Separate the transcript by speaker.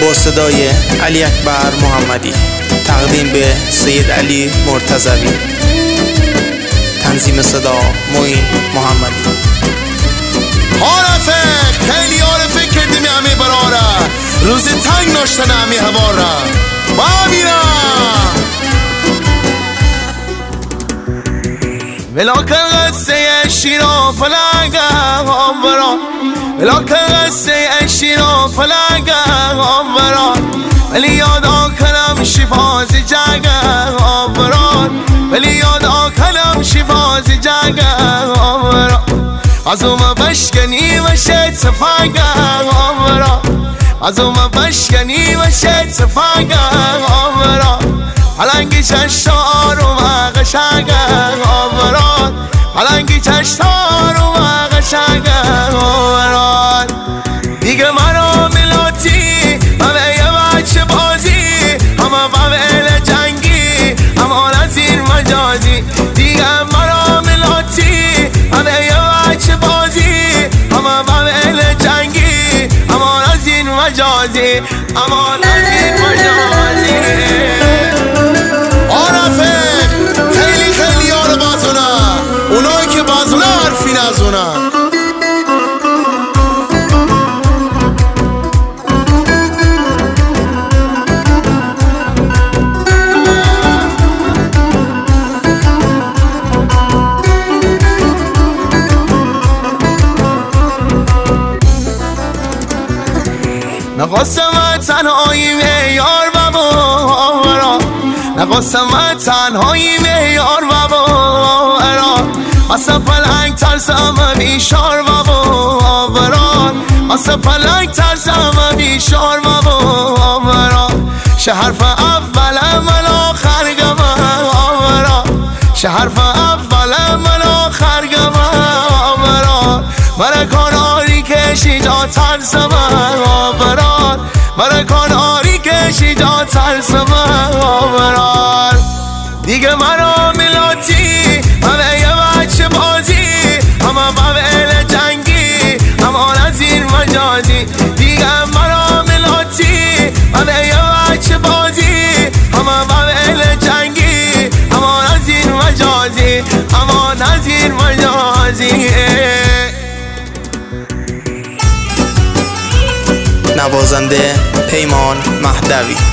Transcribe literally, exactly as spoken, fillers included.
Speaker 1: با صدای علی اکبر محمدی، تقدیم به سید علی مرتضوی، تنظیم صدا معین محمدی.
Speaker 2: عارفه خیلی عارفه کردیم همه براره، روز تنگ ناشتن همه هواره با میرم ولاکن قصه شیرا فلگه آورا، ولاکن قصه شیرا فلگه آورا، ولی یاد آکنم شفاز جگه آورا، ولی یاد آکنم شفاز جگه آورا، از اوم بشکنی و شد صفاگه آورا، از اوم بشکنی و شد صفاگه آورا، پلنگی چشتار و قشنگه آورا، پلنگی چشتار و قشنگه آورا، دیگه مرا ملاتی همه یه بچه بازی، همه فویل جنگی امان از این مجازی، دیگه مرا ملاتی همه یه بچه بازی، همه فویل جنگی امان از این مجازی، امان از این مجازی. عارفه خیلی خیلی یار بازونه، اونایی که بازونه حرفی نزونه. نخواستم تنهایی میار بابا، نخواستم تنهایی میار بابا، واسه پلنگ ترسم بیشار بابا، واسه پلنگ ترسم بیشار بابا، شه حرف اول من آخر گمه، شه حرف اول من آخر گمه، من کاناری کشی جا ترسم آوران، من کاناری کشی جا ترسم آوران، دیگه مرا ملاتی همه یه بچه بازی، همه فویل جنگی امان از این مجازی، دیگه مرا ملاتی همه یه بچه بازی، همه فویل جنگی امان از این مجازی، امان از این مجازی.
Speaker 1: نوازنده پیمان مهدوی.